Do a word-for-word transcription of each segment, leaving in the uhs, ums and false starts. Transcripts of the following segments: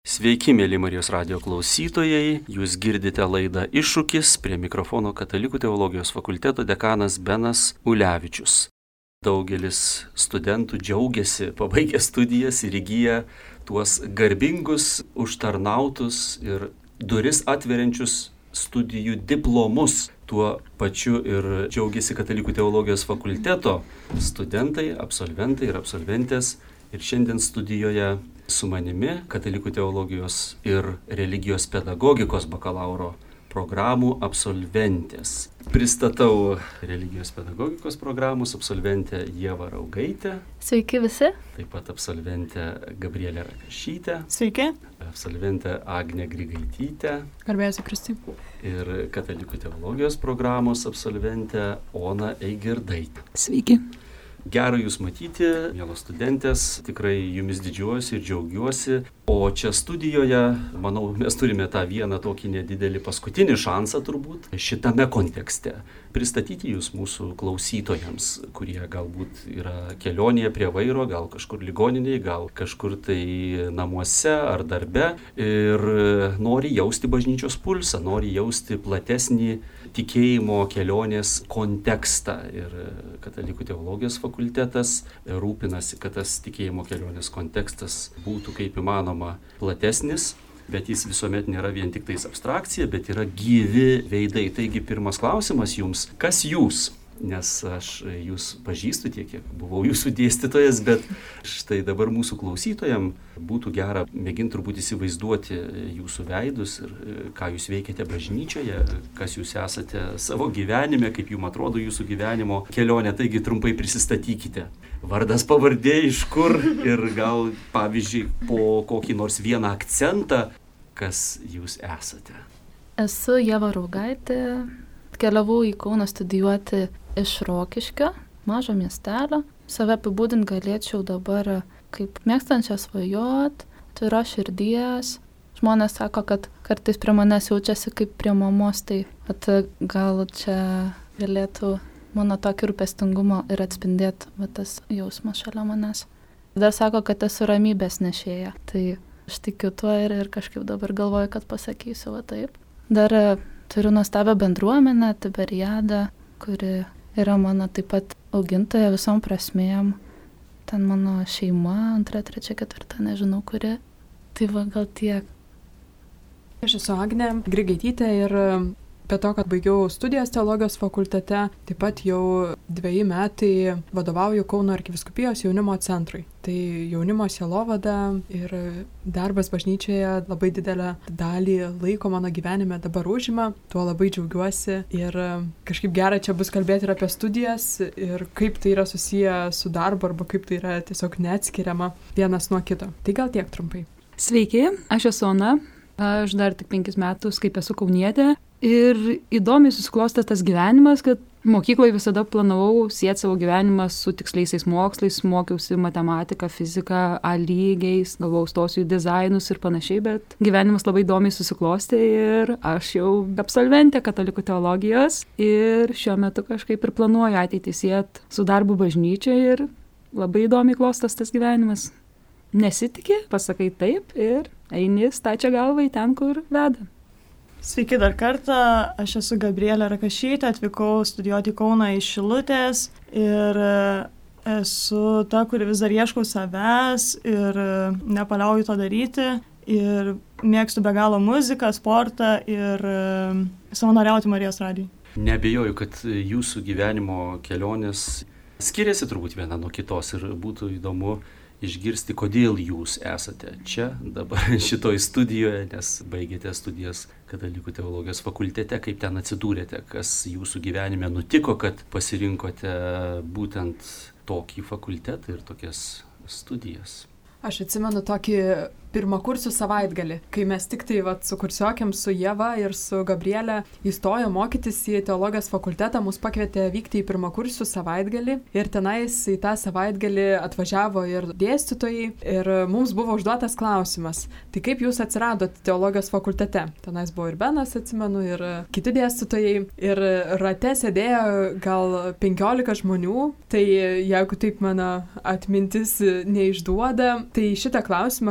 Sveiki, mėly Marijos radijo klausytojai, jūs girdite laidą Iššūkis, prie mikrofono Katalikų teologijos fakulteto dekanas Benas Ulevičius. Daugelis studentų džiaugiasi, pabaigę studijas ir įgyja tuos garbingus, užtarnautus ir duris atveriančius studijų diplomus. Tuo pačiu ir džiaugiasi Katalikų teologijos fakulteto studentai, absolventai ir absolventės. Ir šiandien studijoje su manimi Katalikų teologijos ir religijos pedagogikos bakalauro programų absolventės. Pristatau religijos pedagogikos programos absolventę Ievą Raugaitę. Sveiki visi. Taip pat absolventę Gabrielę Rakašytę. Sveiki. Absolventę Agnę Grigaitytę. Garbėsiu Kristui. Ir Katalikų teologijos programos absolventę Oną Eigirdaitę. Sveiki. Gera jūs matyti, mielos studentės, tikrai jumis didžiuojuosi ir džiaugiuosi. O čia studijoje, manau, mes turime tą vieną tokį nedidelį paskutinį šansą turbūt šitame kontekste. Pristatyti jūs mūsų klausytojams, kurie galbūt yra kelionėje prie vairo, gal kažkur ligoninėje, gal kažkur tai namuose ar darbe ir nori jausti bažnyčios pulsą, nori jausti platesnį tikėjimo kelionės kontekstą. Ir Katalikų teologijos fakultetas rūpinasi, kad tas tikėjimo kelionės kontekstas būtų kaip įmanoma platesnis, bet jis visuomet nėra vien tik tais abstrakcija, bet yra gyvi veidai. Taigi pirmas klausimas jums, kas jūs? Nes aš jūs pažįstu tiek, kiek buvau jūsų dėstytojas, bet štai dabar mūsų klausytojams būtų gera mėginti turbūt įsivaizduoti jūsų veidus ir ką jūs veikiate bažnyčioje, kas jūs esate savo gyvenime, kaip jums atrodo jūsų gyvenimo kelionė. Taigi trumpai prisistatykite. Vardas, pavardė, iš kur ir gal pavyzdžiui po kokį nors vieną akcentą, kas jūs esate. Esu Ieva Raugaitė, keliavau į Kauną studijuoti iš Rokiškio, mažo miestelio. Save apibūdint galėčiau dabar kaip mėgstančią svajot, turios širdies. Žmonės sako, kad kartais prie manęs jaučiasi kaip prie mamos, tai at, gal čia galėtų mano tokį rūpestingumą ir atspindėti va, tas jausmas šalia manęs. Dar sako, kad esu ramybės nešėja, tai aš tikiu tuo ir, ir kažkaip dabar galvoju, kad pasakysiu va taip. Dar turiu nuostabią bendruomenę, Tiberiadą, kuri yra mano taip pat augintoja visom prasmėm. Ten mano šeima, antra, trečia, ketvirta, nežinau kuri. Tai va gal tiek. Aš esu Agnė Grigaitytė ir be to, kad baigiau studijas teologijos fakultete, taip pat jau dveji metai vadovauju Kauno arkivyskupijos jaunimo centrui. Tai jaunimo sielovada ir darbas bažnyčioje labai didelę dalį laiko mano gyvenime dabar užima. Tuo labai džiaugiuosi ir kažkaip gera čia bus kalbėti ir apie studijas ir kaip tai yra susiję su darbu arba kaip tai yra tiesiog neatskiriama vienas nuo kito. Tai gal tiek trumpai. Sveiki, aš esu Ona. Aš dar tik penkis metus kaip esu kaunietė ir įdomiai susiklostė tas gyvenimas, kad mokykloje visada planavau sieti savo gyvenimą su tiksliaisiais mokslais, mokiausi matematiką, fiziką, A lygiais, galvojau stosiu į dizainus ir panašiai, bet gyvenimas labai įdomiai susiklostė ir aš jau absolventė Katalikų teologijos ir šiuo metu kažkaip ir planuoju ateitį sieti su darbu bažnyčioje ir labai įdomiai klostas tas gyvenimas. Nesitiki, pasakai taip ir eini stačia galva į ten, kur veda. Sveiki dar kartą, aš esu Gabrielė Rakašytė, atvykau studijuoti į Kauną iš Šilutės ir esu ta, kuri vis dar ieškau savęs ir nepaliauju to daryti ir mėgstu be galo muziką, sportą ir savanoriauti Marijos radijui. Neabejoju, kad jūsų gyvenimo kelionės skiriasi turbūt viena nuo kitos ir būtų įdomu išgirsti, kodėl jūs esate čia, dabar šitoj studijoje, nes baigėte studijas Katalikų teologijos fakultete, kaip ten atsidūrėte, kas jūsų gyvenime nutiko, kad pasirinkote būtent tokį fakultetą ir tokias studijas. Aš atsimenu tokį pirmakursių savaitgalį, kai mes tik tai vat, su kursiokiam, su Ieva ir su Gabrielė įstojo mokytis į teologijos fakultetą, mus pakvietė vykti į pirmakursių savaitgalį ir tenais į tą savaitgalį atvažiavo ir dėstytojai ir mums buvo užduotas klausimas, tai kaip jūs atsiradot teologijos fakultete? Tenais buvo ir Benas, atsimenu, ir kiti dėstytojai ir rate sėdėjo gal penkiolika žmonių, tai jeigu taip mano atmintis neišduoda, tai šitą klausimą, kaip mes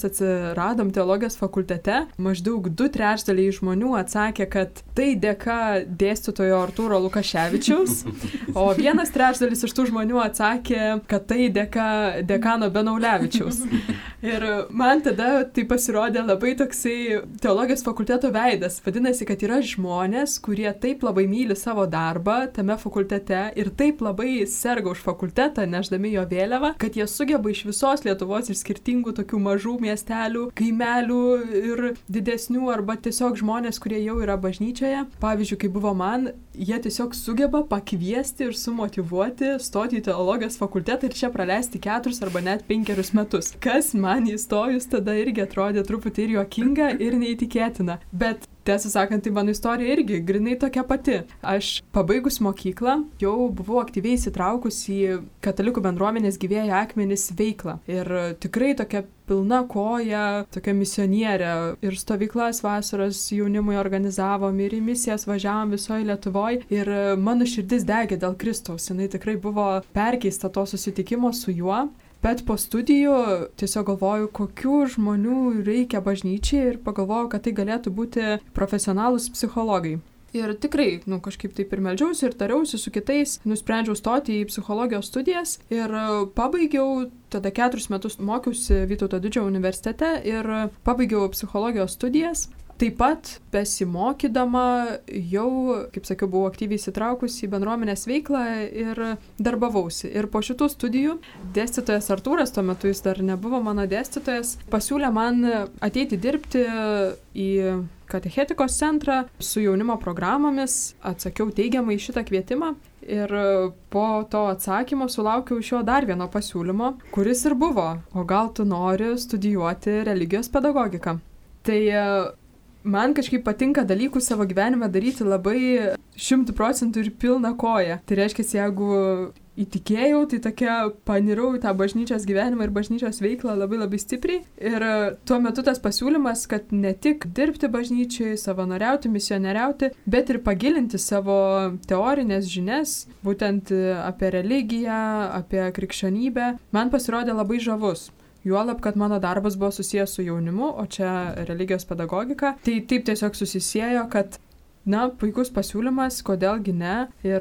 atsiradom teologijos fakultete, maždaug du trečdaliai žmonių atsakė, kad tai dėka dėstytojo Artūro Lukaševičiaus, o vienas trečdalis iš tų žmonių atsakė, kad tai dėka dekano Benaulevičiaus. Ir man tada tai pasirodė labai toksai teologijos fakulteto veidas. Vadinasi, kad yra žmonės, kurie taip labai myli savo darbą tame fakultete ir taip labai serga už fakultetą, neždami jo vėliavą, kad jie sugeba iš visos Lietuvos ir skirtingų tokių mažų miestelių, kaimelių ir didesnių arba tiesiog žmonės, kurie jau yra bažnyčioje. Pavyzdžiui, kai buvo man, jie tiesiog sugeba pakviesti ir sumotyvuoti stoti į teologijos fakultetą ir čia praleisti keturis arba net penkerius metus. Kas man įstojus tada irgi atrodė truputį ir juokinga, ir neįtikėtina. Bet tiesą sakant, tai mano istorija irgi grinai tokia pati. Aš pabaigus mokyklą jau buvau aktyviai įsitraukus į katalikų bendruomenės Gyvieji akmenys veiklą. Ir tikrai tokia pilna koja, tokia misionierė. Ir stovyklas vasaros jaunimui organizavom, ir į misijas važiavom visoje Lietuvoje. Ir mano širdis degė dėl Kristaus. Jinai tikrai buvo perkeista to susitikimo su juo. Bet po studijų tiesiog galvoju, kokių žmonių reikia bažnyčiai ir pagalvojau, kad tai galėtų būti profesionalūs psichologai. Ir tikrai, nu, kažkaip taip ir meldžiausi ir tariausi su kitais, nusprendžiau stoti į psichologijos studijas ir pabaigiau, tada keturis metus mokiausi Vytauto Didžiojo universitete ir pabaigiau psichologijos studijas. Taip pat besimokydama jau, kaip sakiau, buvau aktyviai įsitraukusi į bendruomenės veiklą ir darbavausi. Ir po šitų studijų dėstytojas Artūras, tuo metu jis dar nebuvo mano dėstytojas, pasiūlė man ateiti dirbti į katechetikos centrą su jaunimo programomis. Atsakiau teigiamai į šitą kvietimą. Ir po to atsakymo sulaukiau iš jo dar vieno pasiūlymo, kuris ir buvo, o gal tu nori studijuoti religijos pedagogiką. Tai man kažkaip patinka dalykų savo gyvenime daryti labai šimtų procentų ir pilną koją. Tai reiškia, jeigu įtikėjau, tai tokia panirau į tą bažnyčios gyvenimą ir bažnyčios veiklą labai labai stipriai. Ir tuo metu tas pasiūlymas, kad ne tik dirbti bažnyčiai, savanoriauti, misionieriauti, bet ir pagilinti savo teorinės žinias, būtent apie religiją, apie krikščionybę, man pasirodė labai žavus. Juolab, kad mano darbas buvo susijęs su jaunimu, o čia religijos pedagogika. Tai taip tiesiog susisiejo, kad, na, puikus pasiūlymas, kodėlgi ne. Ir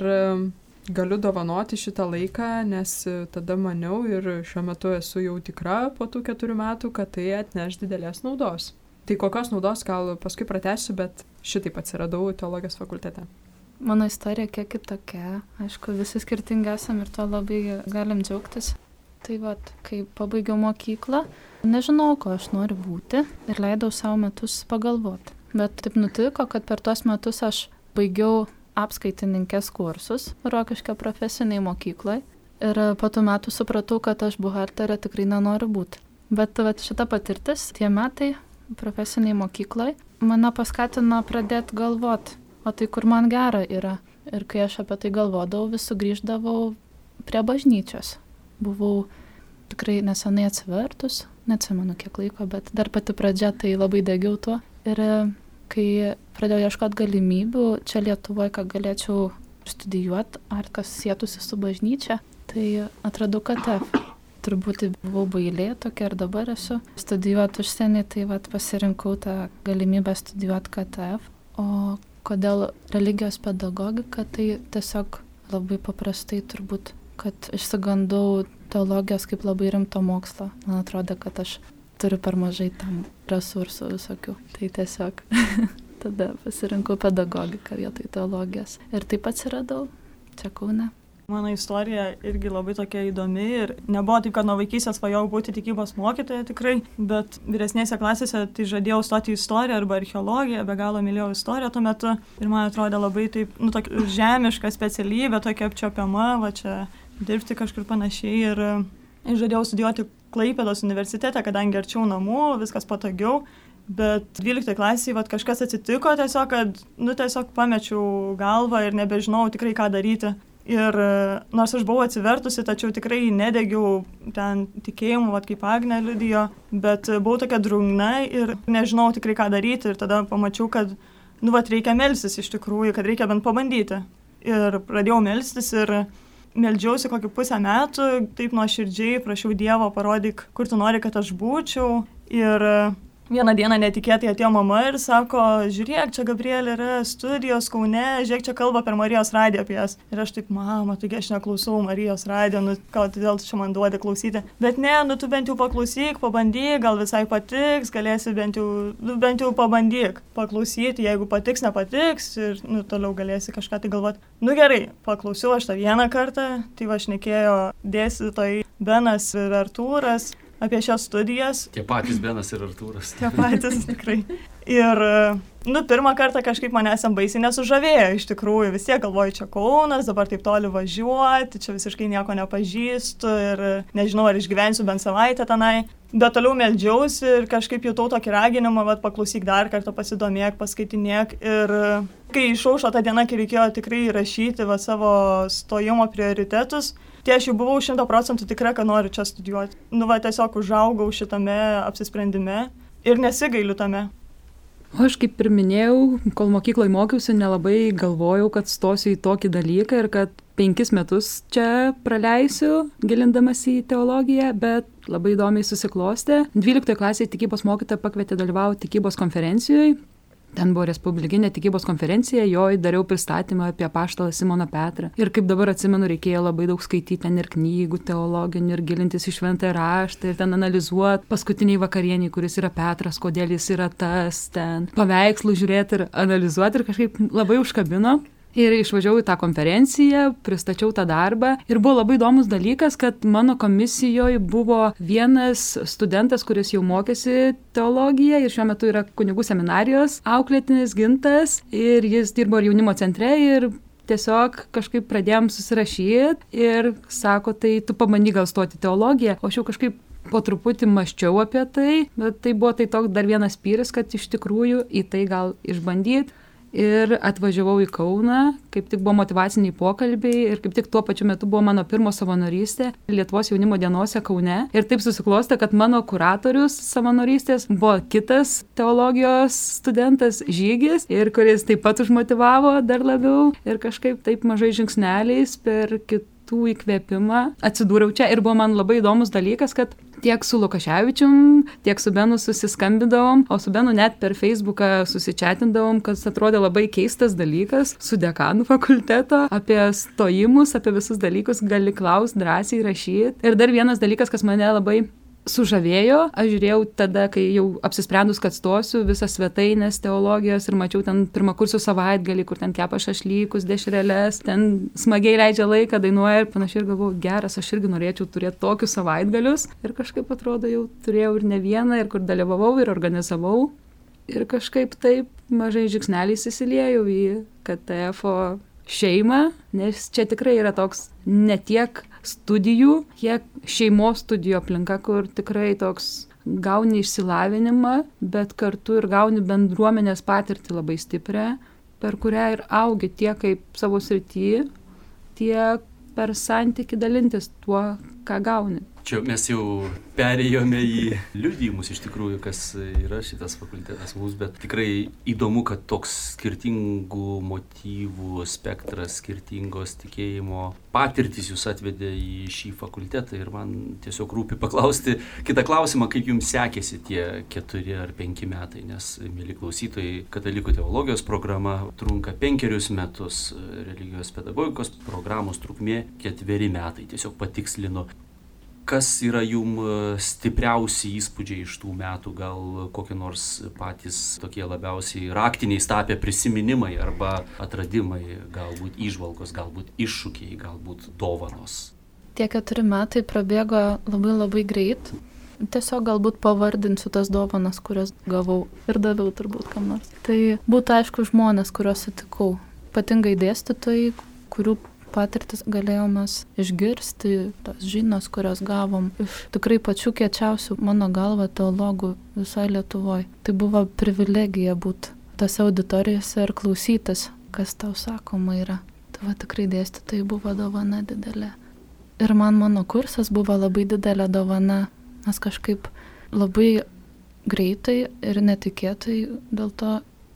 galiu dovanoti šitą laiką, nes tada maniau ir šiuo metu esu jau tikra po tų keturių metų, kad tai atneš didelės naudos. Tai kokios naudos gal paskui pratęsiu, bet šitaip atsiradau teologijos fakultete. Mano istorija kiek kitokia. Aišku, visi skirtingi esam ir to labai galim džiaugtis. Tai vat, kai pabaigiau mokyklą, nežinau, ko aš noriu būti ir leidau savo metus pagalvoti. Bet taip nutiko, kad per tuos metus aš baigiau apskaitininkės kursus Rokiškio profesiniai mokyklai ir po tų metų supratau, kad aš buhalterė tikrai nenoriu būti. Bet vat, šita patirtis, tie metai profesiniai mokyklai, mane paskatino pradėti galvoti, o tai kur man gera yra. Ir kai aš apie tai galvodavau, vis sugrįždavau prie bažnyčios. Buvau tikrai nesenai atsivertus, neatsimenu kiek laiko, bet dar pati pradžia tai labai degiau tuo. Ir kai pradėjau ieškoti galimybių čia Lietuvoje, kad galėčiau studijuoti, ar kas sėtųsi su bažnyčia, tai atradau K T F. Turbūt buvau bailė tokia ir dabar esu. Studijuoti užsienį, tai vat, pasirinkau tą galimybę studijuoti K T F. O kodėl religijos pedagogika, tai tiesiog labai paprastai turbūt, kad išsigandau teologijos kaip labai rimto mokslo. Man atrodo, kad aš turiu per mažai tam resursų visokių. Tai tiesiog tada pasirinkau pedagogiką vietoj teologijos. Ir taip atsiradau čia Kaune. Mano istorija irgi labai tokia įdomi ir nebuvo taip, kad nuo vaikystės svajojau būti tikybos mokytoja tikrai, bet vyresnėse klasėse tai žadėjau stoti į istoriją arba archeologiją, be galo mylėjau istoriją tuo metu ir man atrodė labai taip, nu, tokia žemiška specialybė, tokia apčiopiama, va čia dirbti kažkur panašiai ir, ir žadėjau studijuoti Klaipėdos universitete, kadangi arčiau namų, viskas patogiau. Bet dvyliktoje klasėje vat, kažkas atsitiko tiesiog, kad nu, tiesiog pamečiau galvą ir nebežinau tikrai ką daryti. Ir nors aš buvau atsivertusi, tačiau tikrai nedegiau ten tikėjimu, vat, kaip Agnė liudijo, bet buvau tokia drungna ir nežinau tikrai ką daryti. Ir tada pamačiau, kad nu, vat, reikia melstis iš tikrųjų, kad reikia bent pabandyti. Ir pradėjau melstis ir meldžiausi kokį pusę metų, taip nuoširdžiai prašiau Dievo, parodyk, kur tu nori, kad aš būčiau. Ir vieną dieną netikėtai atėjo mama ir sako, žiūrėk, čia Gabrielė yra studijos Kaune, žiūrėk, čia kalba per Marijos radiją apie jas. Ir aš taip, mama, taigi aš neklausau Marijos radiją, nu, gal todėl čia man duodi klausyti. Bet ne, nu, tu bent jau paklausyk, pabandyk, gal visai patiks, galėsi bent jau, nu, bent jau pabandyk paklausyti, jeigu patiks, nepatiks ir, nu, toliau galėsi kažką tai galvoti. Nu gerai, paklausiau aš tą vieną kartą, tai va šnekėjo dėstytojai Benas ir Artūras apie šias studijas. Tie patys Benas ir Artūras. Tie patys, tikrai. Ir, nu, pirmą kartą kažkaip manęs ten baisiai nesužavėjo, iš tikrųjų, vis tiek galvoju, čia Kaunas, dabar taip toli važiuoti, čia visiškai nieko nepažįstu ir nežinau, ar išgyvensiu bent savaitę tenai. Bet toliau meldžiausi ir kažkaip jutau tokį raginimą, vat, paklausyk dar kartą, pasidomėk, paskaitinėk. Ir kai išaušo tą dieną, kai reikėjo tikrai įrašyti va, savo stojimo prioritetus, tai aš jau buvau šimto procentų tikra, kad noriu čia studijuoti. Nu, va, tiesiog užaugau šitame apsisprendime ir nesigailiu tame. O aš kaip ir minėjau, kol mokykloje mokiausi, nelabai galvojau, kad stosiu į tokį dalyką ir kad penkis metus čia praleisiu, gilindamas į teologiją, bet labai įdomiai susiklostė. dvyliktoje klasėje tikybos mokytoja pakvietė dalyvauti tikybos konferencijoje. Ten buvo Respublikinė tikybos konferencija, joj dariau pristatymą apie apaštalą Simoną Petrą. Ir kaip dabar atsimenu, reikėjo labai daug skaityti ten ir knygų teologinių, ir gilintis į šventąjį raštą, ir ten analizuoti paskutiniai vakarieniai, kuris yra Petras, kodėl jis yra tas, ten paveikslų žiūrėti ir analizuoti, ir kažkaip labai užkabino. Ir išvažiavau į tą konferenciją, pristačiau tą darbą ir buvo labai įdomus dalykas, kad mano komisijoje buvo vienas studentas, kuris jau mokėsi teologiją ir šiuo metu yra kunigų seminarijos auklėtinis Gintas ir jis dirbo ir jaunimo centre ir tiesiog kažkaip pradėjom susirašyti ir sako, tai tu pabandyk gal stoti teologiją, o aš jau kažkaip po truputį maščiau apie tai, bet tai buvo tai toks dar vienas spyris, kad iš tikrųjų į tai gal išbandyti. Ir atvažiavau į Kauną, kaip tik buvo motyvaciniai pokalbiai ir kaip tik tuo pačiu metu buvo mano pirmo savanorystė Lietuvos jaunimo dienose Kaune. Ir taip susiklostė, kad mano kuratorius savanorystės buvo kitas teologijos studentas Žygis, ir kuris taip pat užmotyvavo dar labiau ir kažkaip taip mažai žingsneliais per kitų įkvėpimą atsidūriau čia. Ir buvo man labai įdomus dalykas, kad tiek su Lukaševičium, tiek su Benu susiskambindavom, o su Benu net per Facebooką susičiatindavom, kas atrodė labai keistas dalykas, su dekanų fakulteto, apie stojimus, apie visus dalykus gali klausti, drąsiai rašyti. Ir dar vienas dalykas, kas mane labai sužavėjo, aš žiūrėjau tada, kai jau apsisprendus, kad stosiu, visas svetainės teologijos ir mačiau ten pirmakursių savaitgalį, kur ten kepa šašlykus, dešreles, ten smagiai leidžia laiką, dainuoja ir panašiai, ir galvoju, geras, aš irgi norėčiau turėti tokius savaitgalius. Ir kažkaip atrodo, jau turėjau ir ne vieną, ir kur dalyvavau, ir organizavau. Ir kažkaip taip mažai žingsneliais įsiliejau į K T F-o šeimą, nes čia tikrai yra toks ne tiek studijų, kiek šeimos studijų aplinka, kur tikrai toks gauni išsilavinimą, bet kartu ir gauni bendruomenės patirtį labai stiprią, per kurią ir augi tiek kaip savo srity, tiek per santykį dalintis tuo, ką gauni. Čia mes jau perėjome į liudijimus iš tikrųjų, kas yra šitas fakultetas mums, bet tikrai įdomu, kad toks skirtingų motyvų spektras, skirtingos tikėjimo patirtys jūs atvedė į šį fakultetą ir man tiesiog rūpi paklausti kitą klausimą, kaip jums sekėsi tie keturi ar penki metai, nes, mėly klausytojai, katalikų teologijos programa trunka penkerius metus, religijos pedagogikos programos trukmė ketveri metai, tiesiog patikslinu. Kas yra jum stipriausi įspūdžiai iš tų metų, gal kokie nors patys tokie labiausiai raktiniai tapę prisiminimai arba atradimai, galbūt įžvalgos, galbūt iššūkiai, galbūt dovanos? Tie keturi metai prabėgo labai labai greit. Tiesiog galbūt pavardinsiu tas dovanas, kurias gavau ir daviau turbūt kam nors. Tai būtų aišku žmonės, kuriuos sutikau, ypatingai dėstytojai, kurių patirtis galėjome išgirsti, tas žinios, kurias gavom iš tikrai pačių kiečiausių, mano galva, teologų visoje Lietuvoje. Tai buvo privilegija būti tose auditorijose ir klausytis, kas tau sakoma yra. Tai va tikrai dėstytojai buvo dovana didelė. Ir man mano kursas buvo labai didelė dovana, nes kažkaip labai greitai ir netikėtai dėl to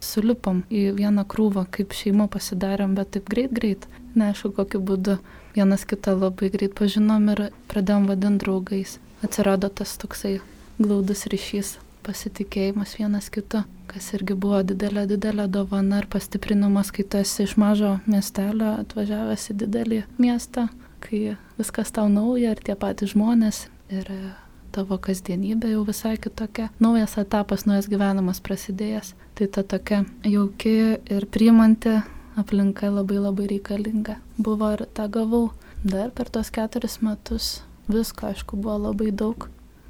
sulipom į vieną krūvą, kaip šeima pasidarėm, bet taip greit, greit. Neaišku, kokiu būdu. Vienas kitą labai greit pažinom ir pradėjom vadinti draugais. Atsirado tas toksai glaudus ryšys, pasitikėjimas vienas kitu, kas irgi buvo didelė, didelė dovana ir pastiprinimas, kai tu esi iš mažo miestelio atvažiavęs į didelį miestą, kai viskas tau nauja ir tie patys žmonės ir tavo kasdienybė jau visai kitokia. Naujas etapas, naujas gyvenimas prasidėjęs. Tai ta tokia jauki ir priimanti aplinka labai labai reikalinga. Buvo ir tą gavau. Dar per tos keturis metus visko, aišku, buvo labai daug.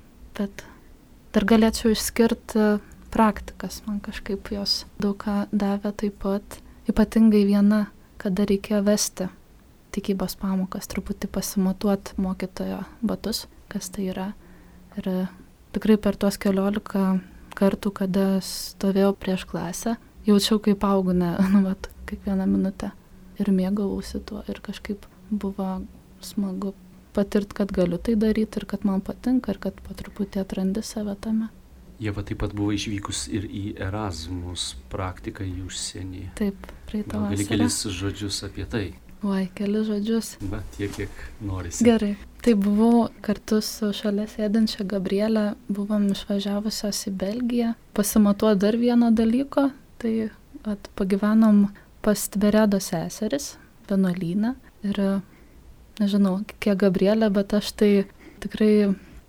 Bet dar galėčiau išskirti praktikas. Man kažkaip jos daug ką davė taip pat. Ypatingai viena, kada reikėjo vesti tikybos pamokas, truputį pasimatuoti mokytojo batus, kas tai yra. Ir tikrai per tuos keliolika kartų, kada stovėjau prieš klasę, jaučiau kaip augu, ne, nu, vat, kiekvieną minutę. Ir mėgavausi tuo. Ir kažkaip buvo smagu patirt, kad galiu tai daryti ir kad man patinka ir kad po truputį atrandi save tame. Ieva taip pat buvo išvykus ir į Erasmus praktiką į užsienį. Taip, praeitą vasarą. Gali kelis žodžius apie tai? Oi, kelis žodžius. Bet tiek, kiek norisi. Gerai. Tai buvau kartu su šalia sėdinčia Gabrielė, buvom išvažiavusios į Belgiją, pasimatuoti dar vieno dalyko, tai at, pagyvenom pas Tveredo seseris, vienuolyne. Ir nežinau, kiek Gabrielė, bet aš tai tikrai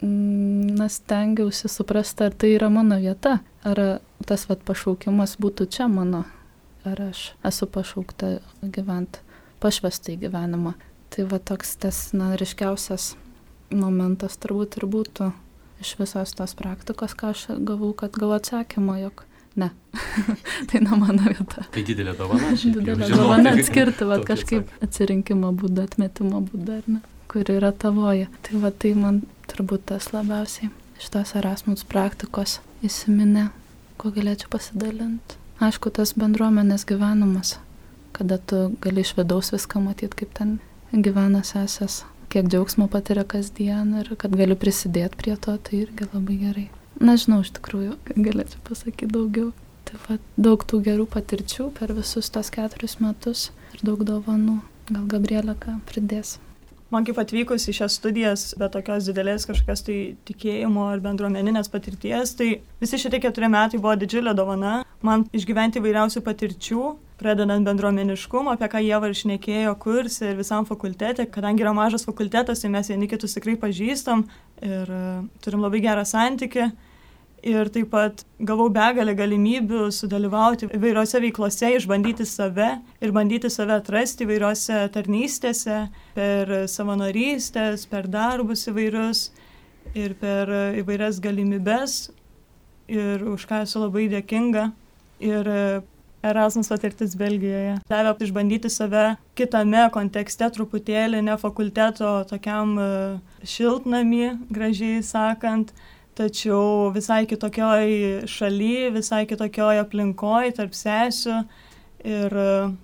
mm, stengiausi suprasti, ar tai yra mano vieta, ar tas vat, pašaukimas būtų čia mano, ar aš esu pašaukta gyventi pašvestą į gyvenimą. Tai va toks tas, na, ryškiausias momentas turbūt ir būtų iš visos tos praktikos, ką aš gavau, kad gavau atsakymą, jog ne, tai ne mano vieta. Tai didelė dovana. Didelė dovana atskirti, va kažkaip atsirinkimo būdą, atmetimo būdą, ar ne, kur yra tavoje. Tai va tai man turbūt tas labiausiai iš tos Erasmus praktikos įsiminė, ko galėčiau pasidalinti. Aišku, tas bendruomenės gyvenimas, kada tu gali iš vidaus viską matyti, kaip ten gyvena sesės, kiek džiaugsmo patiria kasdien ir kad galiu prisidėti prie to, tai irgi labai gerai. Nežinau, iš tikrųjų, galėčiau pasakyti daugiau. Taip pat daug tų gerų patirčių per visus tos keturis metus ir daug dovanų. Gal Gabrielė ką pridės? Man kaip atvykus į šias studijas, be tokios didelės kažkokios tai tikėjimo ar bendruomeninės patirties, tai visi šitie keturi metai buvo didžiulė dovana. Man išgyventi įvairiausių patirčių, pradedant bendruomeniškumą, apie ką Ieva ir šnekėjo kurse ir visam fakultete. Kadangi yra mažas fakultetas, tai mes vieni kitus tikrai pažįstam ir uh, turim labai gerą santykį. Ir taip pat gavau begalę galimybių sudalyvauti įvairiose veiklose, išbandyti save ir bandyti save atrasti įvairiose tarnystėse, per savanorystės, per darbus įvairius ir per įvairias galimybes. Ir už ką esu labai dėkinga. Ir Erasmus patirtis Belgijoje davė išbandyti save kitame kontekste, truputėlį ne fakulteto tokiam šiltnamį, gražiai sakant, tačiau visai kitokioj šaly, visai kitokioj aplinkoj, tarp sesių ir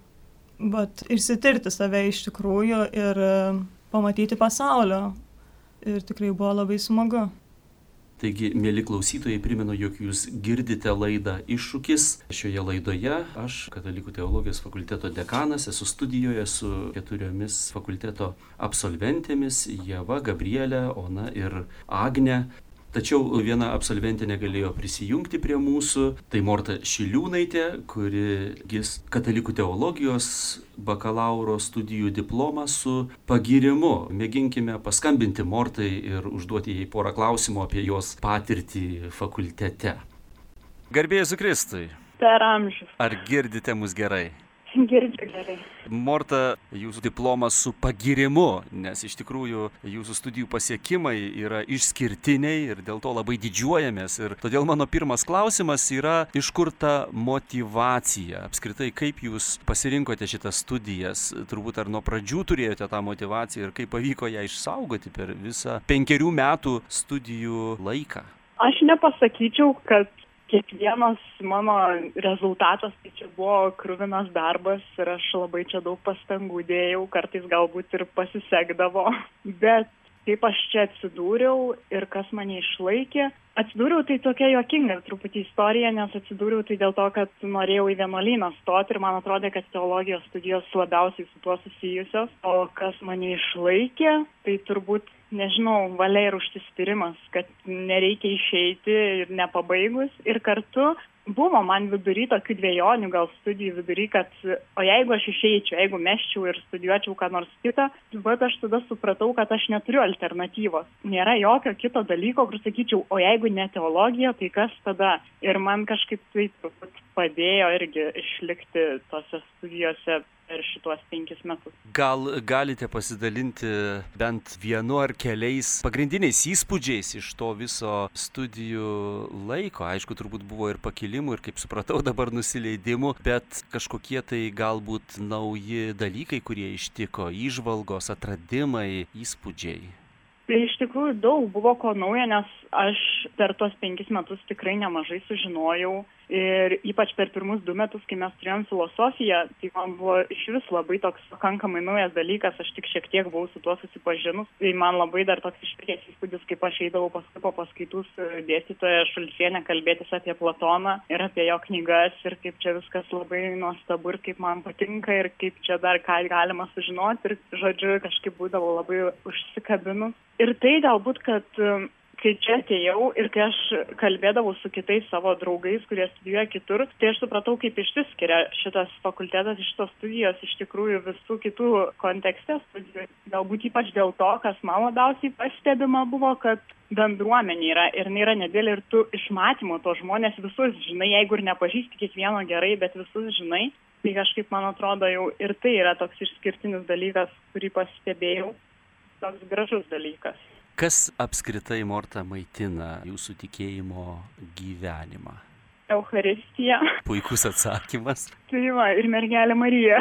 vat, išsitirti save iš tikrųjų ir pamatyti pasaulio. Ir tikrai buvo labai smagu. Taigi, mėly klausytojai, primenu, jog jūs girdite laidą Iššūkis. Šioje laidoje aš, Katalikų teologijos fakulteto dekanas, esu studijoje su keturiomis fakulteto absolventėmis – Ieva, Gabrielė, Ona ir Agnė. Tačiau viena absolventė negalėjo prisijungti prie mūsų, tai Morta Šiliūnaitė, kuri gis Katalikų teologijos bakalauro studijų diplomą su pagyrimu. Mėginkime paskambinti Mortai ir užduoti jai porą klausimų apie jos patirtį fakultete. Garbė Jėzui Kristui. Per amžius. Ar girdite mus gerai? Girdžiu gerai. Morta, jūsų diplomas su pagyrimu, nes iš tikrųjų jūsų studijų pasiekimai yra išskirtiniai ir dėl to labai didžiuojamės. Ir todėl mano pirmas klausimas yra, iš kur ta motyvacija? Apskritai, kaip jūs pasirinkote šitas studijas? Turbūt ar nuo pradžių turėjote tą motyvaciją ir kaip pavyko ją išsaugoti per visą penkerių metų studijų laiką? Aš nepasakyčiau, kad kiekvienas mano rezultatas tai čia buvo kruvinas darbas ir aš labai čia daug pastangų dėjau, kartais galbūt ir pasisekdavo, bet kaip aš čia atsidūriau ir kas mane išlaikė, Atsidūriau tai tokia juokinga truputį istorija, nes atsidūriau tai dėl to, kad norėjau į vienuolyną stoti ir man atrodė, kad teologijos studijos labiausiai su tuo susijusios. O kas mane išlaikė, tai turbūt, nežinau, valia ir užsispyrimas, kad nereikia išeiti ir nepabaigus. Ir kartu buvo man vidury tokių dviejonių, gal studijų vidury, kad o jeigu aš išeičiau, jeigu mesčiau ir studijuočiau ką nors kitą, bet aš tada supratau, kad aš neturiu alternatyvos. Nėra jokio kito dalyko, kur sakyčiau, o jeigu ne teologija, tai kas tada? Ir man kažkaip tai padėjo irgi išlikti tose studijose per šituos penkis metus. Gal galite pasidalinti bent vienu ar keliais pagrindiniais įspūdžiais iš to viso studijų laiko? Aišku, turbūt buvo ir pakilimų, ir kaip supratau dabar nusileidimų, bet kažkokie tai galbūt nauji dalykai, kurie ištiko, įžvalgos, atradimai, įspūdžiai. Tai iš tikrųjų daug buvo ko naujo, nes aš per tuos penkis metus tikrai nemažai sužinojau. Ir ypač per pirmus du metus, kai mes turėjom filosofiją, tai man buvo iš vis labai toks pakankamai naujas dalykas, aš tik šiek tiek buvau su tuo susipažinus. Tai man labai dar toks išlikęs įspūdis, kaip aš eidavau paskui po paskaitų su dėstytoja Šulciene kalbėtis apie Platoną ir apie jo knygas ir kaip čia viskas labai nuostabu ir kaip man patinka ir kaip čia dar ką galima sužinoti ir, žodžiu, kažkaip būdavau labai užsikabinus. Ir tai galbūt, kad kai čia atėjau ir kai aš kalbėdavau su kitais savo draugais, kurie studijuoja kitur, tai aš supratau, kaip išsiskiria šitas fakultetas, šitos studijos iš tikrųjų visų kitų kontekste studijų. Galbūt ypač dėl to, kas man labiausiai pastebima buvo, kad bendruomenė yra ir jinai yra nedėlė ir tu iš matymo to žmonės visus žinai, jeigu ir nepažįsti kiekvieno gerai, bet visus žinai. Tai kažkaip, man atrodo, jau ir tai yra toks išskirtinis dalykas, kurį pastebėjau, toks gražus dalykas. Kas apskritai, Morta, maitina jūsų tikėjimo gyvenimą? Eucharistija. Puikus atsakymas. Tai va, ir mergelė Marija.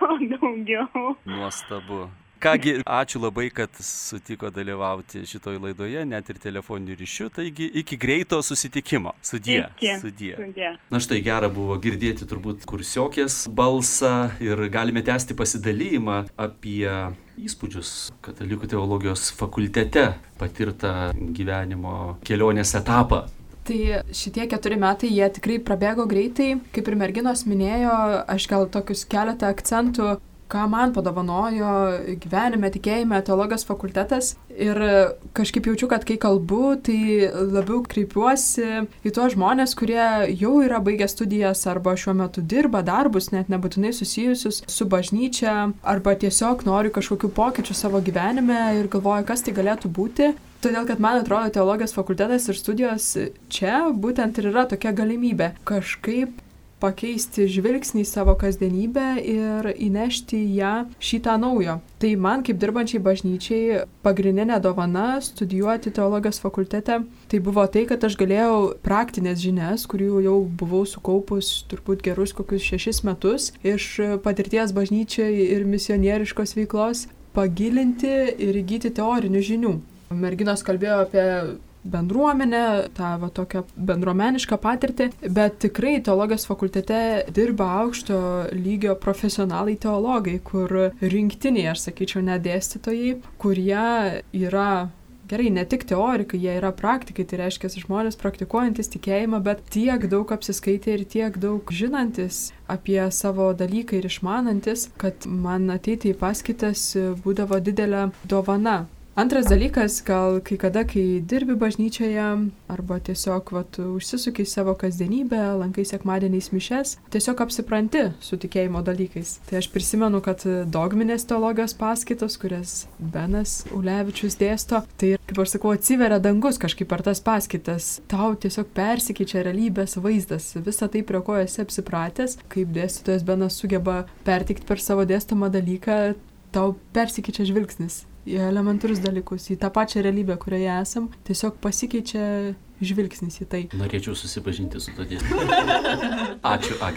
Daugiau. Nuostabu. Kągi, ačiū labai, kad sutiko dalyvauti šitoj laidoje, net ir telefoniniu ryšiu, taigi iki greito susitikimo. Sudie. Iki. Sudie. Sudie. Na štai gera buvo girdėti turbūt kursiokės balsą ir galime tęsti pasidalymą apie įspūdžius Katalikų teologijos fakultete patirtą gyvenimo kelionės etapą. Tai šitie keturi metai, jie tikrai prabėgo greitai. Kaip ir merginos minėjo, aš gal tokius keletą akcentų, ką man padovanojo gyvenime, tikėjime teologijos fakultetas. Ir kažkaip jaučiu, kad kai kalbu, tai labiau kreipiuosi į tuos žmonės, kurie jau yra baigę studijas arba šiuo metu dirba darbus, net nebūtinai susijusius su bažnyčia, arba tiesiog nori kažkokių pokyčių savo gyvenime ir galvoja, kas tai galėtų būti. Todėl, kad man atrodo, teologijos fakultetas ir studijos čia būtent ir yra tokia galimybė kažkaip pakeisti žvilgsnį į savo kasdienybę ir įnešti ją šitą naujo. Tai man, kaip dirbančiai bažnyčiai, pagrindinė dovana studijuoti teologijos fakultete, tai buvo tai, kad aš galėjau praktinės žinias, kurių jau buvau sukaupus turbūt gerus kokius šešis metus, iš patirties bažnyčiai ir misionieriškos veiklos, pagilinti ir įgyti teorinių žinių. Merginos kalbėjo apie bendruomenę, tą va, tokią bendruomenišką patirtį, bet tikrai teologijos fakultete dirba aukšto lygio profesionalai teologai, kur rinktiniai, aš sakyčiau, ne dėstytojai, kurie yra, gerai, ne tik teorikai, jie yra praktikai, tai reiškia žmonės praktikuojantis tikėjimą, bet tiek daug apsiskaitę ir tiek daug žinantis apie savo dalyką ir išmanantis, kad man ateiti į paskaitas būdavo didelė dovana. Antras dalykas, gal kai kada, kai dirbi bažnyčioje arba tiesiog vat, užsisuki savo kasdienybę, lankai sekmadieniais mišes, tiesiog apsipranti su tikėjimo dalykais. Tai aš prisimenu, kad dogminės teologijos paskaitos, kurias Benas Ulevičius dėsto, tai, kaip aš sakau, atsiveria dangus kažkaip per tas paskaitas. Tau tiesiog persikeičia realybės vaizdas. Visą tai, prie ko esi apsipratęs, kaip dėstytojas Benas sugeba perteikti per savo dėstomą dalyką, tau persikeičia žvilgsnis į elementarus dalykus, į tą pačią realybę, kurioje esam, tiesiog pasikeičia žvilgsnis į tai. Norėčiau susipažinti su to dėstytoju. Ačiū, Agne.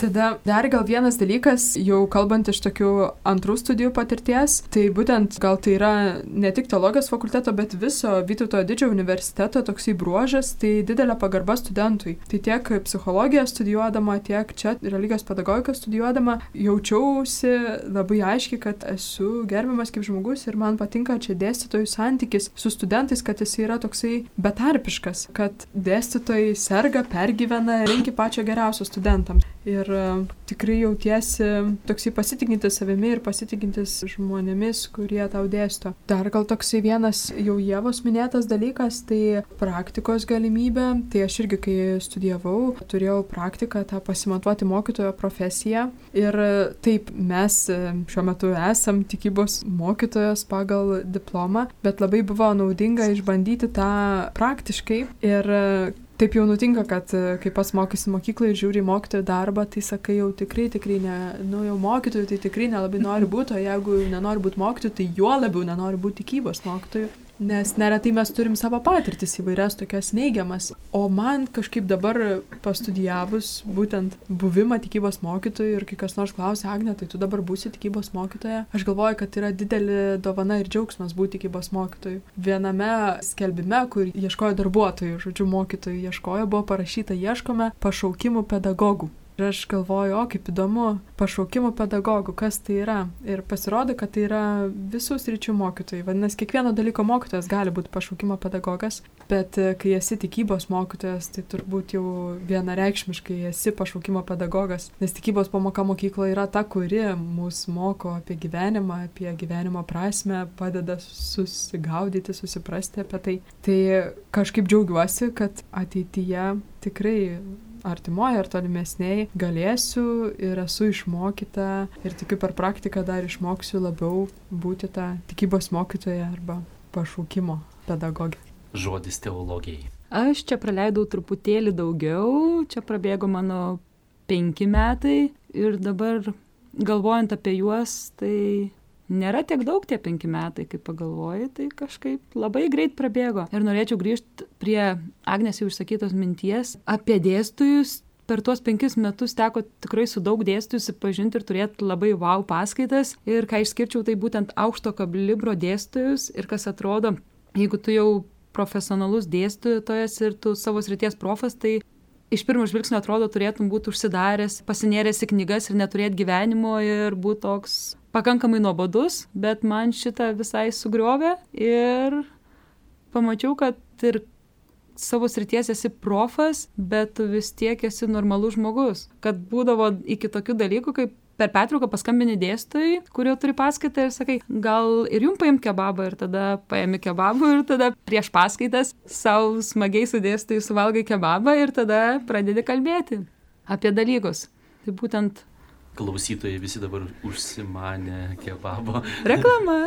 Tada dar gal vienas dalykas, jau kalbant iš tokių antrų studijų patirties, tai būtent gal tai yra ne tik teologijos fakulteto, bet viso Vytauto Didžiojo universiteto toksai bruožas, tai didelė pagarba studentui. Tai tiek psichologiją studijuodama, tiek čia religijos pedagogiką studijuodama, jaučiausi labai aiškiai, kad esu gerbiamas kaip žmogus ir man patinka čia dėstytojų santykis su studentais, kad jis yra toksai betarpiškas, kad dėstytojai serga, pergyvena, linki pačio geriausio studentams. Ir uh, tikrai jautiesi toksai pasitikintis savimi ir pasitikintis žmonėmis, kurie tau dėsto. Dar gal toksai vienas jau Ievos minėtas dalykas, tai praktikos galimybė. Tai aš irgi, kai studijavau, turėjau praktiką tą pasimatuoti mokytojo profesiją. Ir taip, mes šiuo metu esam tikybos mokytojos pagal diplomą, bet labai buvo naudinga išbandyti tą praktiškai. Ir taip jau nutinka, kad kai pats mokysi mokyklai ir žiūri mokytojų darbą, tai sakai jau tikrai, tikrai ne, nu jau mokytojų, tai tikrai nelabai nori būti, o jeigu nenori būti mokytojų, tai juo labiau nenori būti tikybos mokytojų. Nes neretai mes turim savo patirtis įvairias tokias neigiamas. O man kažkaip dabar pastudijavus būtent buvimą tikybos mokytojų ir kai kas nors klausia, Agne, tai tu dabar būsi tikybos mokytoja. Aš galvoju, kad yra didelė dovana ir džiaugsmas būti tikybos mokytojų. Viename skelbime, kur ieškojo darbuotojų, žodžiu, mokytojų ieškojo, buvo parašyta ieškome pašaukimų pedagogų. Ir aš galvoju, o kaip įdomu, pašaukimo pedagogų, kas tai yra. Ir pasirodo, kad tai yra visų sričių mokytojai. Vadinasi, kiekvieno dalyko mokytojas gali būti pašaukimo pedagogas, bet kai esi tikybos mokytojas, tai turbūt jau vienareikšmiškai esi pašaukimo pedagogas. Nes tikybos pamoka mokykloje yra ta, kuri mus moko apie gyvenimą, apie gyvenimo prasmę, padeda susigaudyti, susiprasti apie tai. Tai kažkaip džiaugiuosi, kad ateityje tikrai artimoje ar tolimesniai galėsiu ir esu išmokyta ir tikiu per praktiką dar išmoksiu labiau būti tą tikybos mokytoja arba pašaukimo pedagogė. Žodis teologijai. Aš čia praleidau truputėlį daugiau, čia prabėgo mano penki metai ir dabar galvojant apie juos, tai nėra tiek daug tie penki metai, kaip pagalvoji, tai kažkaip labai greit prabėgo. Ir norėčiau grįžti prie Agnės jau išsakytos minties apie dėstytojus. Per tuos penkis metus teko tikrai su daug dėstytojų susipažinti ir turėti labai wow paskaitas. Ir ką išskirčiau, tai būtent aukšto kalibro dėstytojus. Ir kas atrodo, jeigu tu jau profesionalus dėstytojas ir tu savo srities profas, tai iš pirmo žvilgsnio atrodo turėtum būti užsidaręs, pasinėręs į knygas ir neturėti gyvenimo ir būti toks pakankamai nuobodus, bet man šitą visai sugriovė ir pamačiau, kad ir savo srities esi profas, bet tu vis tiek esi normalus žmogus. Kad būdavo iki tokių dalykų, kaip per pertrauką paskambini dėstytojui, kurio turi paskaitą ir sakai, gal ir jum paimk kebabą ir tada paimi kebabą ir tada prieš paskaitas savo smagiai su dėstytoju suvalgai kebabą ir tada pradedi kalbėti apie dalykus. Tai būtent klausytojai visi dabar užsimanė kebabo. Reklama.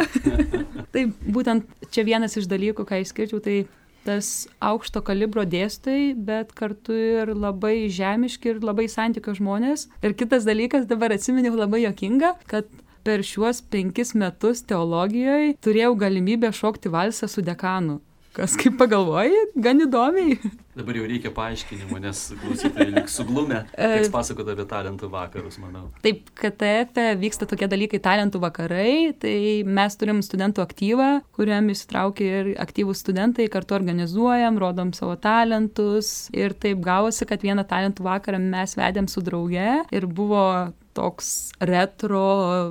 Tai būtent čia vienas iš dalykų, ką išskirčiau, tai tas aukšto kalibro dėstytojai, bet kartu ir labai žemiški ir labai santykio žmonės. Ir kitas dalykas, dabar atsiminiau labai juokinga, kad per šiuos penkis metus teologijoje turėjau galimybę šokti valsą su dekanu. Kas kaip pagalvoji, gan įdomiai. Dabar jau reikia paaiškinimo, nes klausytojai liks suglumę. Teks pasakoti apie talentų vakarus, manau. Taip, K T F vyksta tokie dalykai talentų vakarai, tai mes turim studentų aktyvą, kuriam įsitraukia ir aktyvūs studentai, kartu organizuojam, rodom savo talentus. Ir taip gavosi, kad vieną talentų vakarą mes vedėm su drauge ir buvo toks retro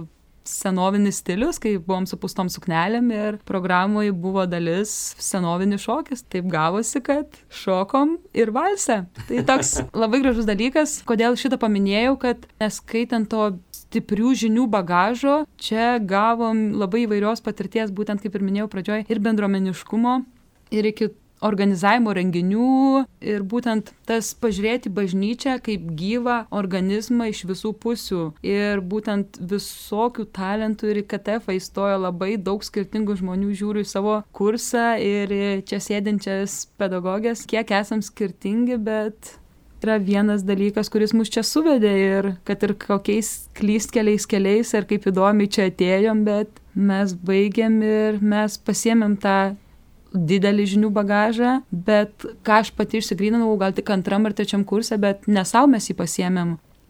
senovinis stilius, kai buvom su pustom suknelėm ir programoje buvo dalis senovinis šokis. Taip gavosi, kad šokom ir valsą. Tai toks labai gražus dalykas. Kodėl šitą paminėjau, kad neskaitant to stiprių žinių bagažo, čia gavom labai įvairios patirties, būtent kaip ir minėjau pradžioj, ir bendruomeniškumo, ir iki organizavimo renginių ir būtent tas pažiūrėti bažnyčią kaip gyvą organizmą iš visų pusių. Ir būtent visokių talentų ir į K T F įstojo labai daug skirtingų žmonių, žiūriu į savo kursą ir čia sėdinčias pedagogės, kiek esam skirtingi, bet yra vienas dalykas, kuris mus čia suvedė ir kad ir kokiais klystkeliais keliais ir kaip įdomiai čia atėjom, bet mes baigėm ir mes pasiėmėm tą didelį žinių bagažą, bet ką aš pati išsigryninau, gal tik antram ar trečiam kurse, bet ne savo mes jį pasiėmėm.